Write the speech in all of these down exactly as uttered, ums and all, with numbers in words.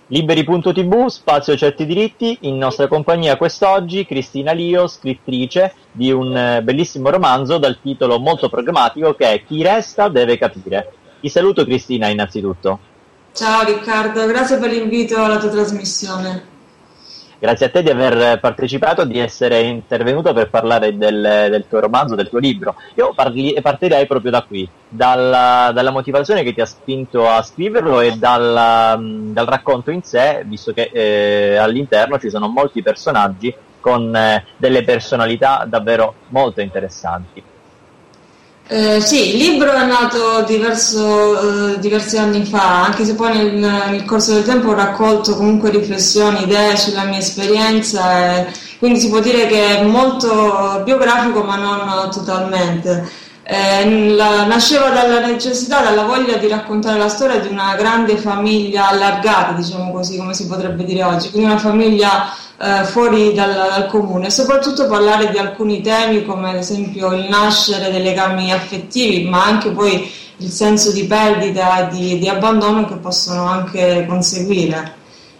Liberi punto tv, spazio certi diritti, in nostra compagnia quest'oggi Cristina Lio, scrittrice di un eh, bellissimo romanzo dal titolo molto programmatico che è Chi resta deve capire. Ti saluto Cristina innanzitutto. Ciao Riccardo, grazie per l'invito alla tua trasmissione. Grazie a te di aver partecipato, di essere intervenuto per parlare del, del tuo romanzo, del tuo libro. Io parli, partirei proprio da qui, dalla, dalla motivazione che ti ha spinto a scriverlo e dal, dal racconto in sé, visto che eh, all'interno ci sono molti personaggi con eh, delle personalità davvero molto interessanti. Eh, sì, il libro è nato diverso, eh, diversi anni fa, anche se poi nel, nel corso del tempo ho raccolto comunque riflessioni, idee sulla mia esperienza, e quindi si può dire che è molto biografico ma non totalmente. Eh, la, nasceva dalla necessità, dalla voglia di raccontare la storia di una grande famiglia allargata, diciamo così, come si potrebbe dire oggi, quindi una famiglia eh, fuori dal, dal comune, e soprattutto parlare di alcuni temi come ad esempio il nascere dei legami affettivi, ma anche poi il senso di perdita e di, di abbandono che possono anche conseguire.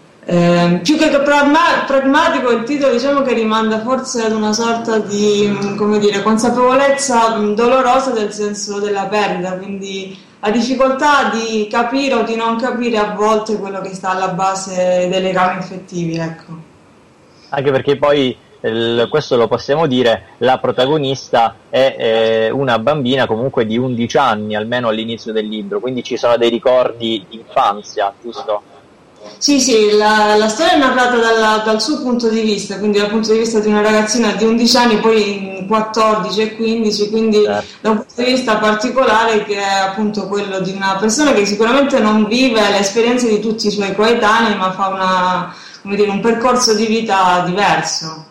Eh, più che pragma- pragmatico, il titolo diciamo che rimanda forse ad una sorta di, come dire, consapevolezza dolorosa del senso della perdita, quindi la difficoltà di capire o di non capire a volte quello che sta alla base dei legami affettivi, ecco. Anche perché poi, il, questo lo possiamo dire, la protagonista è eh, una bambina comunque di undici anni, almeno all'inizio del libro, quindi ci sono dei ricordi di infanzia, giusto? Sì, sì, la, la storia è narrata dalla, dal suo punto di vista, quindi dal punto di vista di una ragazzina di undici anni, poi quattordici e quindici, quindi certo, da un punto di vista particolare che è appunto quello di una persona che sicuramente non vive le esperienze di tutti i suoi coetanei, ma fa una, come dire, un percorso di vita diverso.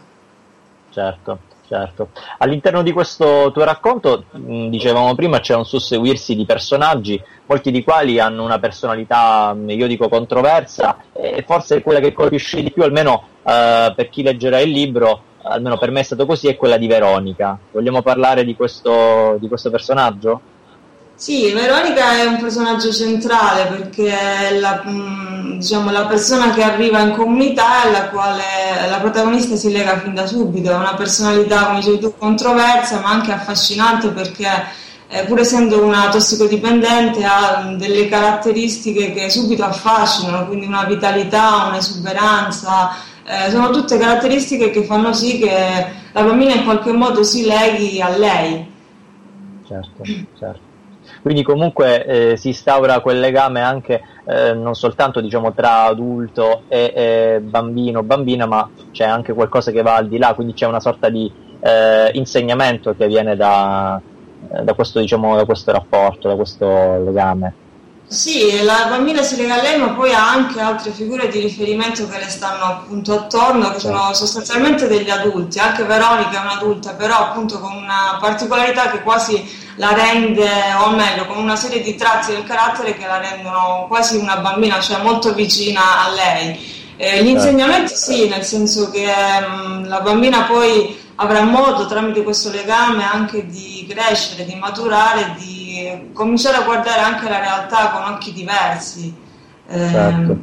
Certo. Certo. All'interno di questo tuo racconto, mh, dicevamo prima, c'è un susseguirsi di personaggi, molti di quali hanno una personalità, io dico, controversa, e forse quella che colpisce di più, almeno eh, per chi leggerà il libro, almeno per me è stato così, è quella di Veronica. Vogliamo parlare di questo, di questo personaggio? Sì, Veronica è un personaggio centrale perché è la, diciamo, la persona che arriva in comunità e alla quale la protagonista si lega fin da subito. È una personalità, come dicevi tu, controversa ma anche affascinante perché eh, pur essendo una tossicodipendente ha delle caratteristiche che subito affascinano, quindi una vitalità, un'esuberanza, eh, sono tutte caratteristiche che fanno sì che la bambina in qualche modo si leghi a lei. Certo, certo. Quindi comunque eh, si instaura quel legame anche eh, non soltanto diciamo tra adulto e, e bambino bambina, ma c'è anche qualcosa che va al di là, quindi c'è una sorta di eh, insegnamento che viene da, da questo diciamo da questo rapporto, da questo legame. Sì, la bambina si lega a lei, ma poi ha anche altre figure di riferimento che le stanno appunto attorno, che sono sostanzialmente degli adulti. Anche Veronica è un'adulta, però appunto con una particolarità che quasi la rende, o meglio, con una serie di tratti del carattere che la rendono quasi una bambina, cioè molto vicina a lei. Eh, gli insegnamenti sì, nel senso che mh, la bambina poi avrà modo tramite questo legame anche di crescere, di maturare, di cominciare a guardare anche la realtà con occhi diversi. Eh, certo.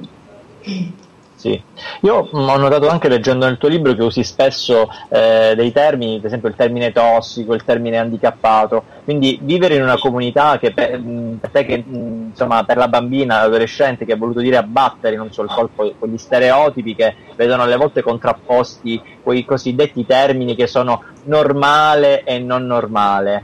Sì. Io ho notato anche leggendo nel tuo libro che usi spesso eh, dei termini, per esempio il termine tossico, il termine handicappato, quindi vivere in una comunità che per, per te, che, insomma, per la bambina, l'adolescente, che ha voluto dire abbattere non so il colpo, quegli stereotipi che vedono alle volte contrapposti quei cosiddetti termini che sono normale e non normale.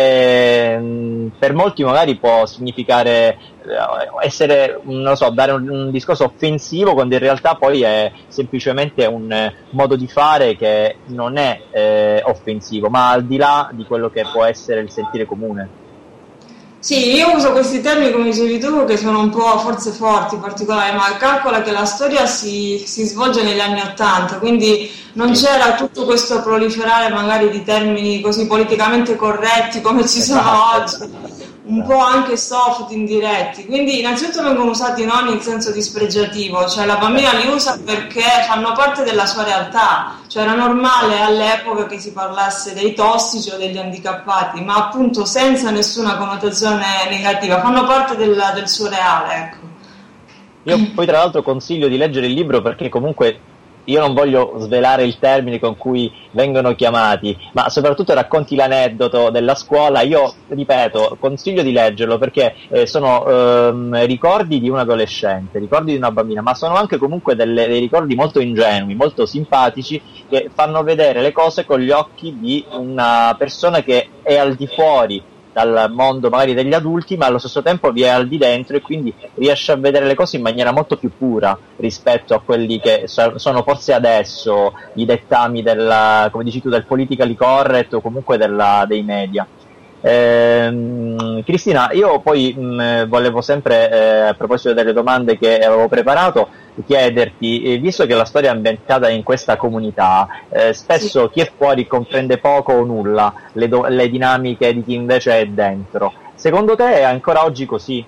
E, per molti magari può significare essere, non so, dare un, un discorso offensivo, quando in realtà poi è semplicemente un eh, modo di fare che non è eh, offensivo, ma al di là di quello che può essere il sentire comune. Sì, io uso questi termini, come dicevi tu, che sono un po' forse forti, particolari, ma calcola che la storia si, si svolge negli anni Ottanta, quindi non c'era tutto questo proliferare magari di termini così politicamente corretti come ci sono oggi, un po' anche soft, indiretti, quindi innanzitutto vengono usati non in senso dispregiativo, cioè la bambina li usa perché fanno parte della sua realtà, cioè era normale all'epoca che si parlasse dei tossici o degli handicappati, ma appunto senza nessuna connotazione negativa, fanno parte del, del suo reale, ecco. Io poi tra l'altro consiglio di leggere il libro perché comunque io non voglio svelare il termine con cui vengono chiamati, ma soprattutto racconti l'aneddoto della scuola. Io ripeto, consiglio di leggerlo perché eh, sono ehm, ricordi di un adolescente, ricordi di una bambina, ma sono anche comunque delle, dei ricordi molto ingenui, molto simpatici, che fanno vedere le cose con gli occhi di una persona che è al di fuori dal mondo magari degli adulti, ma allo stesso tempo vi è al di dentro e quindi riesce a vedere le cose in maniera molto più pura rispetto a quelli che sono forse adesso i dettami della, come dici tu, del politically correct o comunque della, dei media. Eh, Cristina, io poi mh, volevo sempre, eh, a proposito delle domande che avevo preparato, chiederti, eh, visto che la storia è ambientata in questa comunità, eh, spesso sì. Chi è fuori comprende poco o nulla le, do- le dinamiche di chi invece è dentro. Secondo te è ancora oggi così?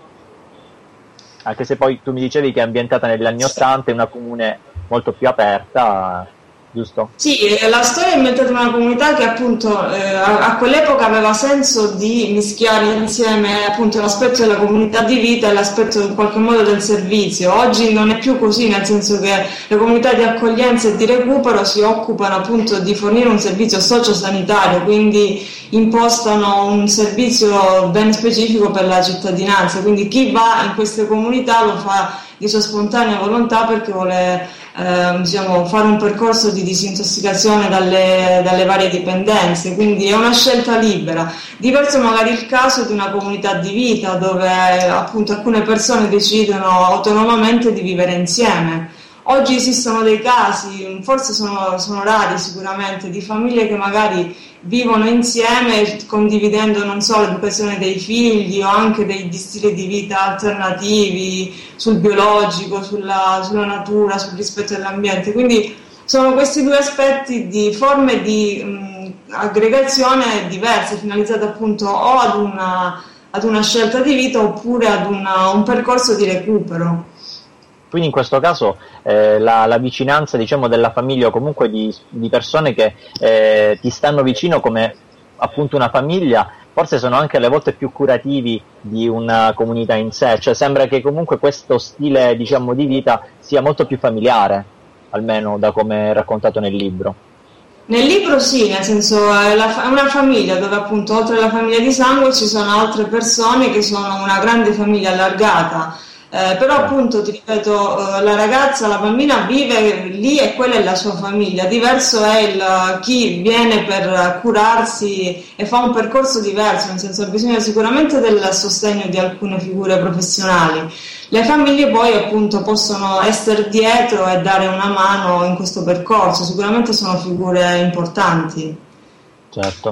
Anche se poi tu mi dicevi che è ambientata negli anni Ottanta, è una comune molto più aperta, giusto? Sì, la storia è inventata in una comunità che appunto eh, a, a quell'epoca aveva senso di mischiare insieme appunto l'aspetto della comunità di vita e l'aspetto in qualche modo del servizio. Oggi non è più così, nel senso che le comunità di accoglienza e di recupero si occupano appunto di fornire un servizio sociosanitario, quindi impostano un servizio ben specifico per la cittadinanza, quindi chi va in queste comunità lo fa di sua spontanea volontà perché vuole eh, diciamo, fare un percorso di disintossicazione dalle, dalle varie dipendenze, quindi è una scelta libera. Diverso magari il caso di una comunità di vita dove appunto alcune persone decidono autonomamente di vivere insieme. Oggi esistono dei casi, forse sono, sono rari sicuramente, di famiglie che magari vivono insieme condividendo non solo l'educazione dei figli o anche degli stili di vita alternativi sul biologico, sulla, sulla natura, sul rispetto dell'ambiente. Quindi sono questi due aspetti di forme di mh, aggregazione diverse, finalizzate appunto o ad una, ad una scelta di vita oppure ad una, un percorso di recupero. Quindi in questo caso eh, la, la vicinanza, diciamo, della famiglia o comunque di, di persone che eh, ti stanno vicino come appunto una famiglia, forse sono anche alle volte più curativi di una comunità in sé, cioè sembra che comunque questo stile, diciamo, di vita sia molto più familiare, almeno da come è raccontato nel libro. Nel libro sì, nel senso è, la, è una famiglia dove appunto oltre alla famiglia di sangue ci sono altre persone che sono una grande famiglia allargata. Eh, però appunto ti ripeto, eh, la ragazza, la bambina vive lì e quella è la sua famiglia. Diverso è il, chi viene per curarsi e fa un percorso diverso, nel senso ha bisogno sicuramente del sostegno di alcune figure professionali. Le famiglie poi appunto possono essere dietro e dare una mano in questo percorso, sicuramente sono figure importanti. Certo.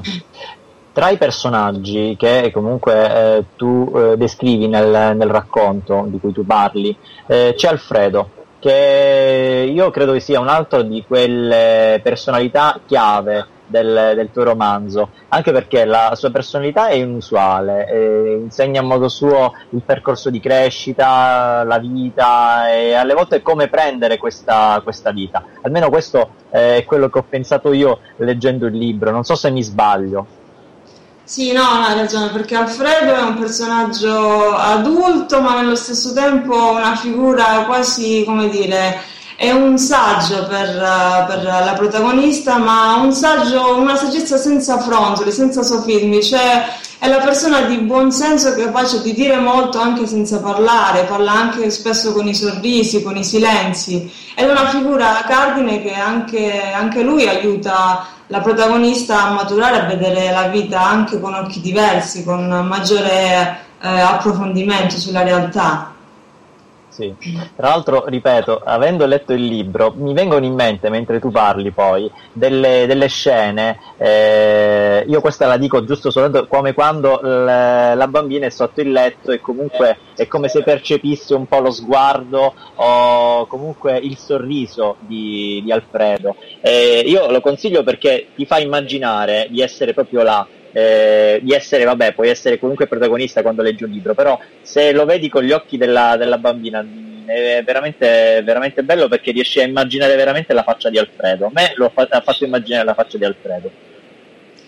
Tra i personaggi che comunque eh, tu eh, descrivi nel, nel racconto di cui tu parli, eh, c'è Alfredo, che io credo che sia un altro di quelle personalità chiave del, del tuo romanzo, anche perché la sua personalità è inusuale, eh, insegna a modo suo il percorso di crescita, la vita e alle volte come prendere questa, questa vita. Almeno questo eh, è quello che ho pensato io leggendo il libro, non so se mi sbaglio. Sì, no, hai ragione, perché Alfredo è un personaggio adulto, ma nello stesso tempo una figura quasi, come dire, è un saggio per, per la protagonista, ma un saggio, una saggezza senza fronzoli, senza sofismi, cioè è la persona di buon senso capace di dire molto anche senza parlare, parla anche spesso con i sorrisi, con i silenzi, ed è una figura cardine che anche, anche lui aiuta la protagonista a maturare, a vedere la vita anche con occhi diversi, con maggiore eh, approfondimento sulla realtà. Sì. Tra l'altro, ripeto, avendo letto il libro, mi vengono in mente, mentre tu parli poi, delle, delle scene, eh, io questa la dico giusto soltanto come quando l- la bambina è sotto il letto e comunque è come se percepisse un po' lo sguardo o comunque il sorriso di, di Alfredo. Eh, io lo consiglio perché ti fa immaginare di essere proprio là. Eh, di essere, vabbè, puoi essere comunque protagonista quando leggi un libro, però se lo vedi con gli occhi della, della bambina è veramente, veramente bello perché riesci a immaginare veramente la faccia di Alfredo. A me lo fa, ha fatto immaginare la faccia di Alfredo.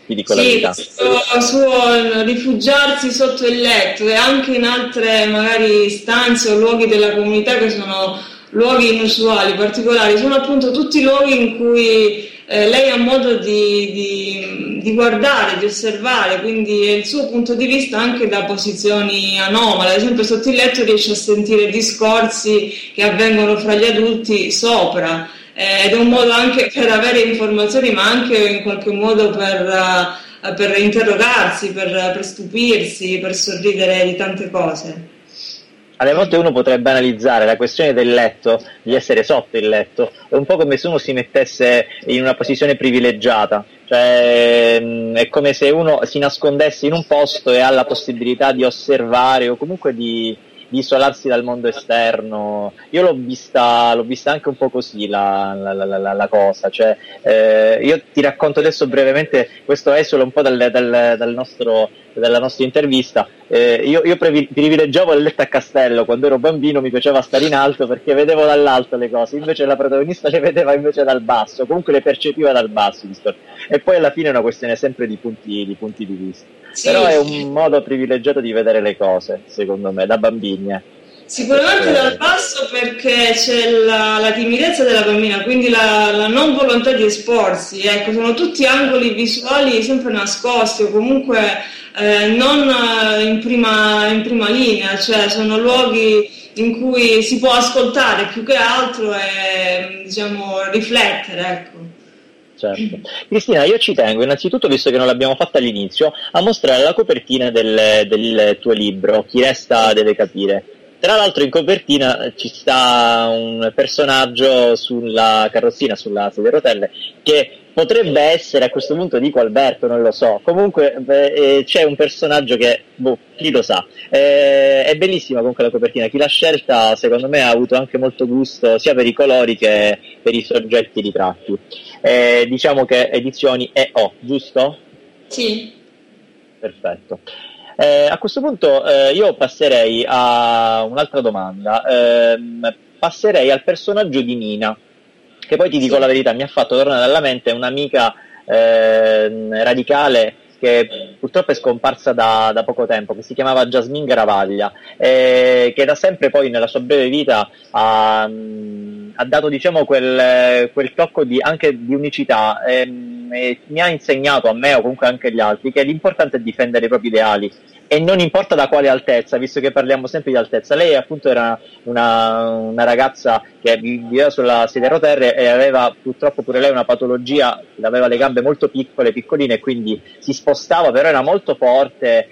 ti dico la Sì, verità. suo, suo rifugiarsi sotto il letto e anche in altre magari stanze o luoghi della comunità che sono luoghi inusuali, particolari, sono appunto tutti luoghi in cui eh, lei ha modo di, di, di guardare, di osservare, quindi è il suo punto di vista anche da posizioni anomale. Ad esempio sotto il letto riesce a sentire discorsi che avvengono fra gli adulti sopra, eh, ed è un modo anche per avere informazioni, ma anche in qualche modo per, uh, per interrogarsi, per, per stupirsi, per sorridere di tante cose. Alle volte uno potrebbe analizzare la questione del letto, di essere sotto il letto, è un po' come se uno si mettesse in una posizione privilegiata, cioè è come se uno si nascondesse in un posto e ha la possibilità di osservare o comunque di, di isolarsi dal mondo esterno. Io l'ho vista, l'ho vista anche un po' così la, la, la, la cosa, cioè eh, io ti racconto adesso brevemente, questo esula un po' dal, dal, dal nostro, dalla nostra intervista. Eh, io, io privilegiavo il letto a castello, quando ero bambino mi piaceva stare in alto perché vedevo dall'alto le cose, invece la protagonista le vedeva invece dal basso, comunque le percepiva dal basso, e poi alla fine è una questione sempre di punti di, punti di vista, sì, però è un modo privilegiato di vedere le cose, secondo me, da bambini. Eh. Sicuramente dal basso perché c'è la, la timidezza della bambina, quindi la, la non volontà di esporsi, ecco, sono tutti angoli visuali sempre nascosti o comunque eh, non in prima, in prima linea, cioè sono luoghi in cui si può ascoltare più che altro e diciamo riflettere, ecco. Certo. Cristina, io ci tengo innanzitutto, visto che non l'abbiamo fatta all'inizio, a mostrare la copertina del, del tuo libro, Chi resta deve capire. Tra l'altro in copertina ci sta un personaggio sulla carrozzina, sulla sedia a rotelle, che potrebbe essere, a questo punto dico Alberto, non lo so, comunque eh, c'è un personaggio che, boh, chi lo sa. Eh, è bellissima comunque la copertina, chi l'ha scelta secondo me ha avuto anche molto gusto sia per i colori che per i soggetti ritratti. Eh, diciamo che edizioni E O, giusto? Sì. Perfetto. Eh, a questo punto eh, io passerei a un'altra domanda, eh, passerei al personaggio di Nina, che poi ti dico sì. La verità, mi ha fatto tornare alla mente un'amica eh, radicale che purtroppo è scomparsa da, da poco tempo, che si chiamava Jasmine Garavaglia, eh, che da sempre poi nella sua breve vita ha, ha dato diciamo quel, quel tocco di, anche di unicità, eh, e mi ha insegnato a me o comunque anche agli altri che l'importante è difendere i propri ideali e non importa da quale altezza, visto che parliamo sempre di altezza. Lei appunto era una, una ragazza che viveva sulla sedia a rotelle e aveva purtroppo pure lei una patologia, aveva le gambe molto piccole, piccoline, e quindi si spostava, però era molto forte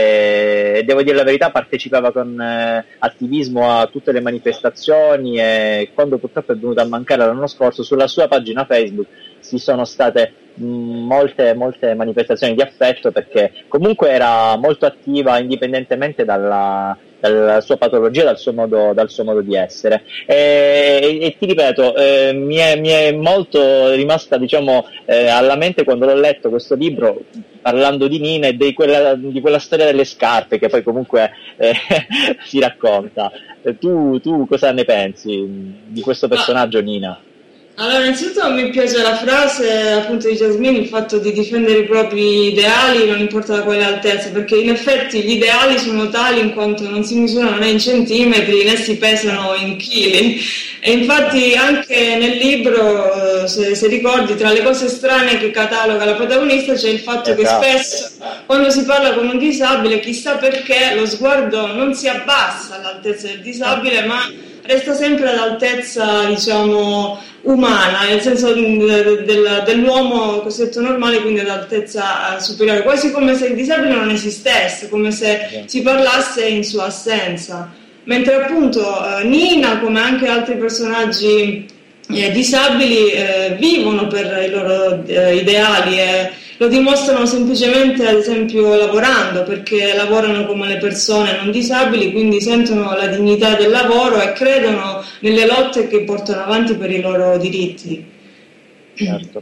e devo dire la verità, partecipava con eh, attivismo a tutte le manifestazioni, e quando purtroppo è venuta a mancare l'anno scorso, sulla sua pagina Facebook ci sono state mh, molte molte manifestazioni di affetto, perché comunque era molto attiva indipendentemente dalla, dalla sua patologia, dal suo modo, dal suo modo di essere, e, e, e ti ripeto, eh, mi, è, mi è molto rimasta diciamo eh, alla mente quando l'ho letto questo libro, parlando di Nina e di quella, di quella storia delle scarpe che poi comunque eh, si racconta. Tu, tu cosa ne pensi di questo personaggio, Nina? Allora, innanzitutto mi piace la frase appunto di Jasmine, il fatto di difendere i propri ideali, non importa da quale altezza, perché in effetti gli ideali sono tali in quanto non si misurano né in centimetri né si pesano in chili. E infatti anche nel libro, se, se ricordi, tra le cose strane che cataloga la protagonista c'è il fatto esatto. che spesso quando si parla con un disabile, chissà perché, lo sguardo non si abbassa all'altezza del disabile, ma resta sempre all'altezza, diciamo, umana, nel senso del, del, dell'uomo cosiddetto normale, quindi all'altezza superiore, quasi come se il disabile non esistesse, come se si parlasse in sua assenza. Mentre appunto eh, Nina, come anche altri personaggi eh, disabili, eh, vivono per i loro eh, ideali e lo dimostrano semplicemente, ad esempio, lavorando, perché lavorano come le persone non disabili, quindi sentono la dignità del lavoro e credono nelle lotte che portano avanti per i loro diritti. Certo.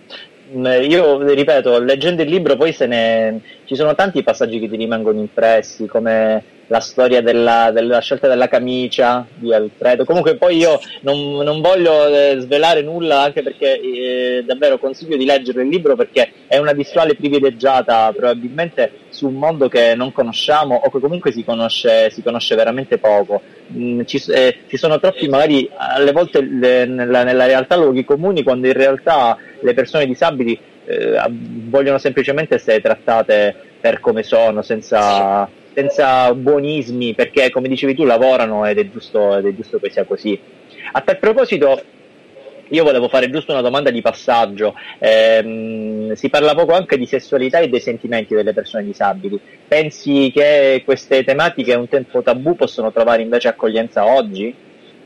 Io ripeto, leggendo il libro poi se ne ci sono tanti passaggi che ti rimangono impressi, come la storia della, della scelta della camicia di Alfredo. Comunque poi io non, non voglio eh, svelare nulla, anche perché eh, davvero consiglio di leggere il libro, perché è una visuale privilegiata probabilmente su un mondo che non conosciamo o che comunque si conosce, si conosce veramente poco. Mm, ci, eh, ci sono troppi magari alle volte le, nella, nella realtà luoghi comuni, quando in realtà le persone disabili eh, vogliono semplicemente essere trattate per come sono, senza, senza buonismi, perché come dicevi tu lavorano ed è giusto, ed è giusto che sia così. A tal proposito io volevo fare giusto una domanda di passaggio. Eh, si parla poco anche di sessualità e dei sentimenti delle persone disabili. Pensi che queste tematiche un tempo tabù possono trovare invece accoglienza oggi?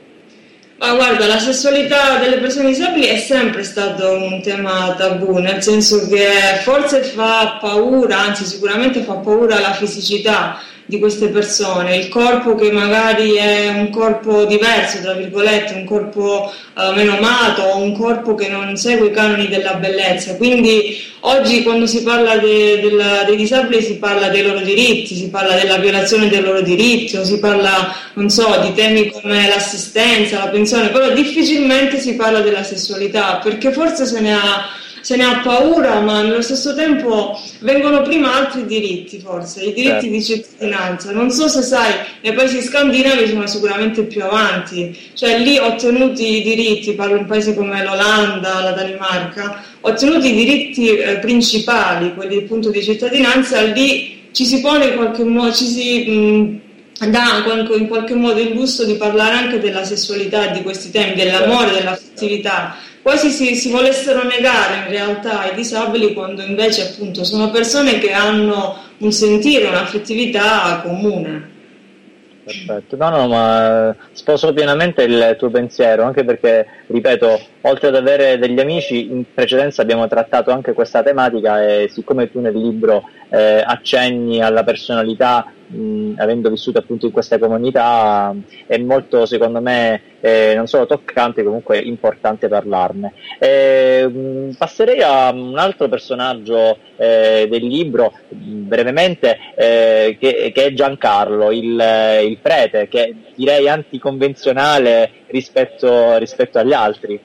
Ma guarda, la sessualità delle persone disabili è sempre stato un tema tabù, nel senso che forse fa paura, anzi sicuramente fa paura la fisicità di queste persone, il corpo che magari è un corpo diverso, tra virgolette, un corpo uh, meno amato, o un corpo che non segue i canoni della bellezza. Quindi oggi quando si parla de, de, dei disabili si parla dei loro diritti, si parla della violazione dei loro diritti, o si parla, non so, di temi come l'assistenza, la pensione, però difficilmente si parla della sessualità, perché forse se ne ha se ne ha paura, ma nello stesso tempo vengono prima altri diritti, forse, i diritti certo. di cittadinanza. Non so se sai, nei paesi scandinavi sono sicuramente più avanti, cioè lì ottenuti i diritti, parlo di un paese come l'Olanda, la Danimarca, ottenuti i diritti eh, principali, quelli appunto di cittadinanza, lì ci si pone in qualche modo, ci si... Mh, dà in qualche modo il gusto di parlare anche della sessualità, di questi temi, dell'amore, dell'affettività. Quasi si, si volessero negare in realtà ai disabili, quando invece appunto sono persone che hanno un sentire, un'affettività comune. Perfetto, no no ma sposo pienamente il tuo pensiero, anche perché, ripeto, oltre ad avere degli amici, in precedenza abbiamo trattato anche questa tematica, e siccome tu nel libro eh, accenni alla personalità, mh, avendo vissuto appunto in questa comunità, è molto, secondo me, eh, non solo toccante, comunque importante parlarne. Eh, mh, passerei a un altro personaggio eh, del libro, brevemente, eh, che, che è Giancarlo, il, il prete, che direi anticonvenzionale rispetto, rispetto agli altri.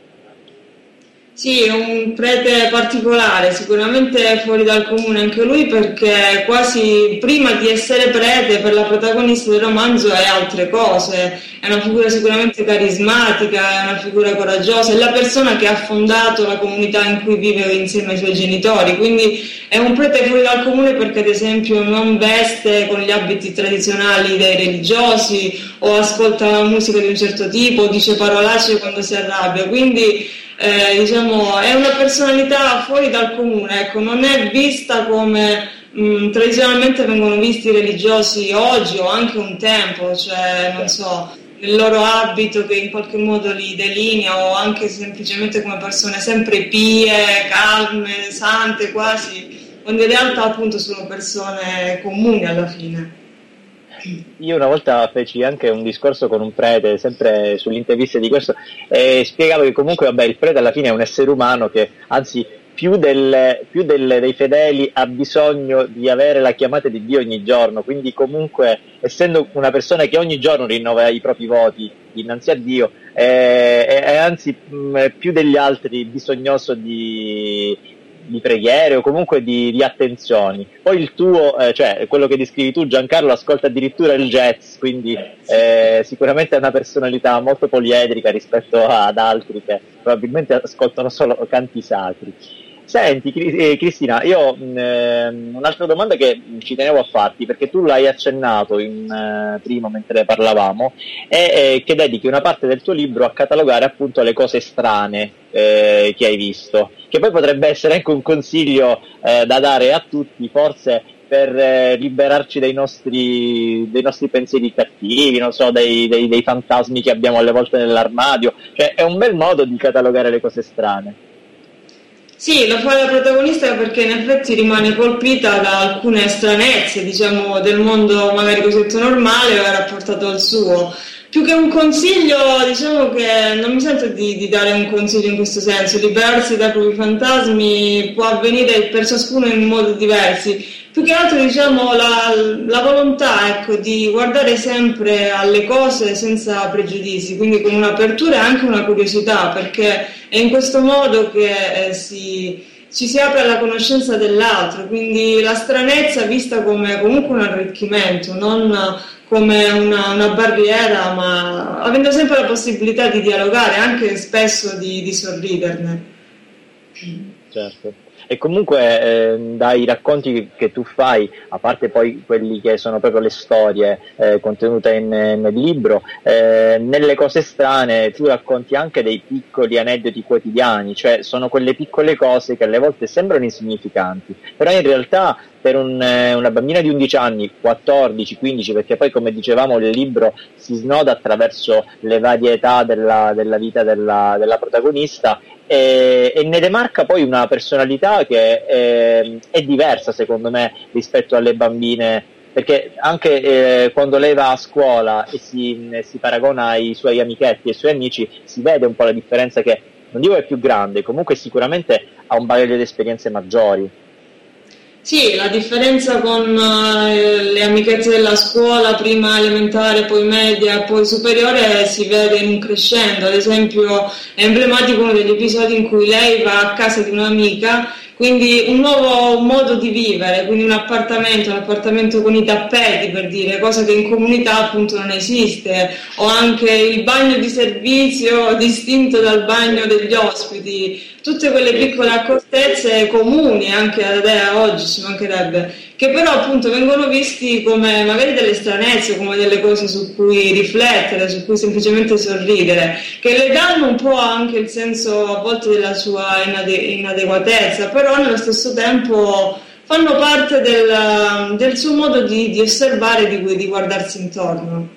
Sì, è un prete particolare, sicuramente fuori dal comune anche lui, perché quasi prima di essere prete, per la protagonista del romanzo è altre cose, è una figura sicuramente carismatica, è una figura coraggiosa, è la persona che ha fondato la comunità in cui vive insieme ai suoi genitori, quindi è un prete fuori dal comune perché ad esempio non veste con gli abiti tradizionali dei religiosi, o ascolta musica di un certo tipo, o dice parolacce quando si arrabbia, quindi Eh, diciamo, è una personalità fuori dal comune, ecco, non è vista come mh, tradizionalmente vengono visti i religiosi oggi o anche un tempo, cioè non so, il loro abito che in qualche modo li delinea, o anche semplicemente come persone sempre pie, calme, sante quasi, quando in realtà appunto sono persone comuni alla fine. Io una volta feci anche un discorso con un prete, sempre sulle interviste di questo, e spiegavo che comunque vabbè, il prete alla fine è un essere umano che, anzi, più, del, più del, dei fedeli ha bisogno di avere la chiamata di Dio ogni giorno, quindi comunque, essendo una persona che ogni giorno rinnova i propri voti innanzi a Dio, è, è, è anzi mh, più degli altri bisognoso di... di preghiere o comunque di, di attenzioni. Poi il tuo, eh, cioè quello che descrivi tu, Giancarlo, ascolta addirittura il jazz, quindi eh, sicuramente è una personalità molto poliedrica rispetto ad altri che probabilmente ascoltano solo canti sacri. Senti eh, Cristina, io mh, un'altra domanda che ci tenevo a farti, perché tu l'hai accennato in, eh, prima mentre parlavamo, è eh, che dedichi una parte del tuo libro a catalogare appunto le cose strane eh, che hai visto, che poi potrebbe essere anche un consiglio eh, da dare a tutti, forse per eh, liberarci dai nostri, dei nostri pensieri cattivi, non so, dei, dei, dei fantasmi che abbiamo alle volte nell'armadio, cioè è un bel modo di catalogare le cose strane. Sì, lo fa la protagonista perché in effetti rimane colpita da alcune stranezze, diciamo, del mondo magari cosiddetto normale, e rapportato al suo. Più che un consiglio, diciamo che non mi sento di, di dare un consiglio in questo senso. Liberarsi dai propri fantasmi può avvenire per ciascuno in modi diversi, più che altro diciamo la, la volontà, ecco, di guardare sempre alle cose senza pregiudizi, quindi con un'apertura e anche una curiosità, perché è in questo modo che eh, si, ci si apre alla conoscenza dell'altro, quindi la stranezza vista come comunque un arricchimento, non come una, una barriera, ma avendo sempre la possibilità di dialogare, anche spesso di, di sorriderne. Certo. E comunque eh, dai racconti che, che tu fai, a parte poi quelli che sono proprio le storie eh, contenute in, nel libro, eh, nelle cose strane tu racconti anche dei piccoli aneddoti quotidiani, cioè sono quelle piccole cose che alle volte sembrano insignificanti, però in realtà per un, eh, una bambina di undici anni, quattordici, quindici, perché poi come dicevamo il libro si snoda attraverso le varie età della, della vita della, della protagonista, e, e ne demarca poi una personalità che è, è diversa secondo me rispetto alle bambine, perché anche eh, quando lei va a scuola e si, si paragona ai suoi amichetti e ai suoi amici, si vede un po' la differenza, che non dico è più grande, comunque sicuramente ha un bagaglio di esperienze maggiori. Sì, la differenza con uh, le amichezze della scuola, prima elementare, poi media, poi superiore, si vede in un crescendo. Ad esempio è emblematico uno degli episodi in cui lei va a casa di un'amica, quindi un nuovo modo di vivere, quindi un appartamento, un appartamento con i tappeti, per dire, cosa che in comunità appunto non esiste, o anche il bagno di servizio distinto dal bagno degli ospiti, tutte quelle piccole accortezze comuni anche ad Adea oggi, ci mancherebbe, che però appunto vengono visti come magari delle stranezze, come delle cose su cui riflettere, su cui semplicemente sorridere, che le danno un po' anche il senso a volte della sua inade- inadeguatezza, però nello stesso tempo fanno parte del, del suo modo di, di osservare, di, di guardarsi intorno.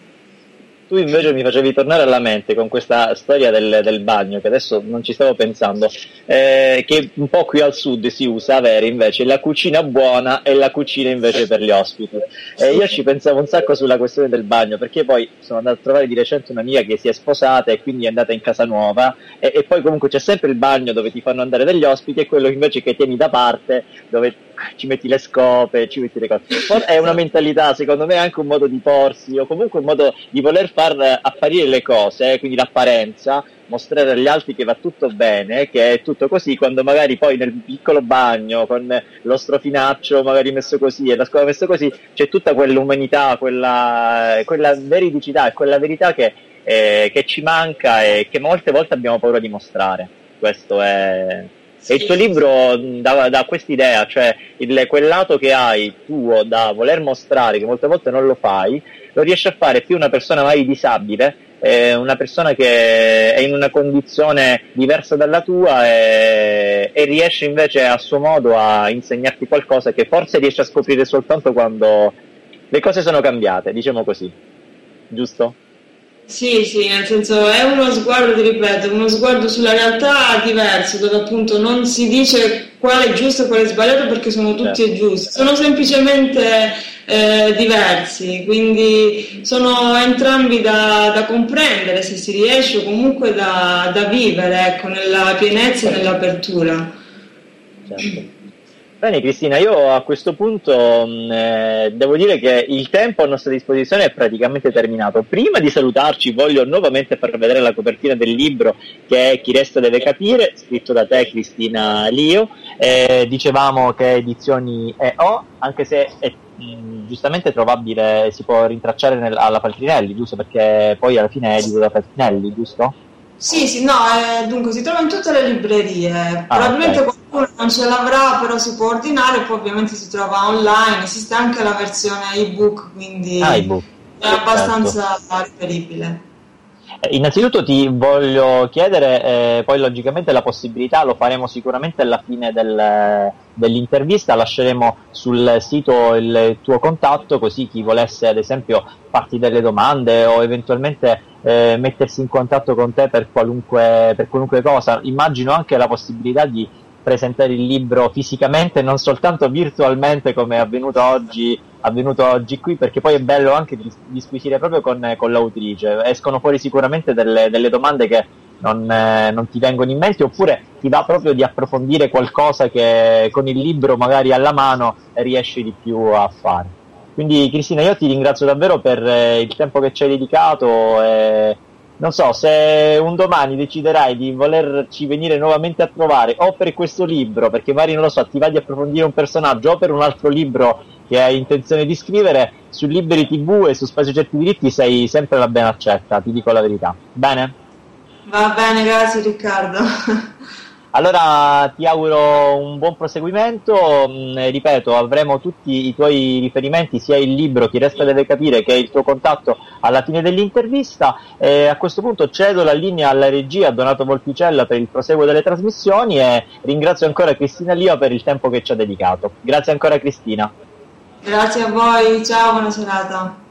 Tu invece mi facevi tornare alla mente con questa storia del, del bagno, che adesso non ci stavo pensando, eh, che un po' qui al sud si usa avere invece la cucina buona e la cucina invece per gli ospiti. Eh, io ci pensavo un sacco sulla questione del bagno, perché poi sono andato a trovare di recente un'amica che si è sposata e quindi è andata in casa nuova, e, e poi comunque c'è sempre il bagno dove ti fanno andare degli ospiti e quello invece che tieni da parte, dove ci metti le scope, ci metti le cose. È una mentalità, secondo me, anche un modo di porsi, o comunque un modo di voler far apparire le cose, quindi l'apparenza, mostrare agli altri che va tutto bene, che è tutto così, quando magari poi nel piccolo bagno con lo strofinaccio magari messo così e la scopa messo così, c'è tutta quell'umanità, quella, quella veridicità e quella verità che, eh, che ci manca e che molte volte abbiamo paura di mostrare. Questo è... E il tuo libro dà, dà quest'idea, cioè il, quel lato che hai tuo da voler mostrare, che molte volte non lo fai, lo riesce a fare più una persona magari disabile, eh, una persona che è in una condizione diversa dalla tua e, e riesce invece a suo modo a insegnarti qualcosa che forse riesce a scoprire soltanto quando le cose sono cambiate, diciamo così, giusto? Sì, sì, nel senso è uno sguardo, ti ripeto, uno sguardo sulla realtà diverso, dove appunto non si dice quale è giusto e quale è sbagliato, perché sono tutti certo. giusti, sono semplicemente eh, diversi, quindi sono entrambi da, da comprendere se si riesce, o comunque da, da vivere, ecco, nella pienezza e nell'apertura. Certo. Bene Cristina, io a questo punto mh, eh, devo dire che il tempo a nostra disposizione è praticamente terminato. Prima di salutarci voglio nuovamente far vedere la copertina del libro, che è Chi resta deve capire, scritto da te Cristina Lio. Eh, dicevamo che edizioni E O, anche se è mh, giustamente trovabile, si può rintracciare nel, alla Feltrinelli, giusto? Perché poi alla fine è edito da Feltrinelli, giusto? Sì, sì, no, eh, dunque si trova in tutte le librerie, Ah, probabilmente okay. qualcuno non ce l'avrà, però si può ordinare, poi ovviamente si trova online, esiste anche la versione ebook, quindi Ah, ebook. è abbastanza reperibile. Eh, Innanzitutto ti voglio chiedere, eh, poi logicamente la possibilità lo faremo sicuramente alla fine del, dell'intervista, lasceremo sul sito il tuo contatto, così chi volesse ad esempio farti delle domande o eventualmente eh, mettersi in contatto con te per qualunque, per qualunque cosa. Immagino anche la possibilità di presentare il libro fisicamente, non soltanto virtualmente come è avvenuto oggi, avvenuto oggi qui, perché poi è bello anche dis- disquisire proprio con, con l'autrice. Escono fuori sicuramente delle, delle domande che non, eh, non ti vengono in mente, oppure ti va proprio di approfondire qualcosa che con il libro magari alla mano riesci di più a fare. Quindi Cristina, io ti ringrazio davvero per eh, il tempo che ci hai dedicato e non so, se un domani deciderai di volerci venire nuovamente a trovare o per questo libro, perché magari non lo so, ti vai di approfondire un personaggio, o per un altro libro che hai intenzione di scrivere, su Liberi ti vu e su Spazio Certi Diritti sei sempre la ben accetta, ti dico la verità. Bene? Va bene, grazie Riccardo. Allora ti auguro un buon proseguimento, mm, ripeto, avremo tutti i tuoi riferimenti, sia il libro Chi resta deve capire che il tuo contatto alla fine dell'intervista, e a questo punto cedo la linea alla regia, a Donato Volpicella, per il proseguo delle trasmissioni, e ringrazio ancora Cristina Lio per il tempo che ci ha dedicato. Grazie ancora Cristina. Grazie a voi, ciao, buona serata.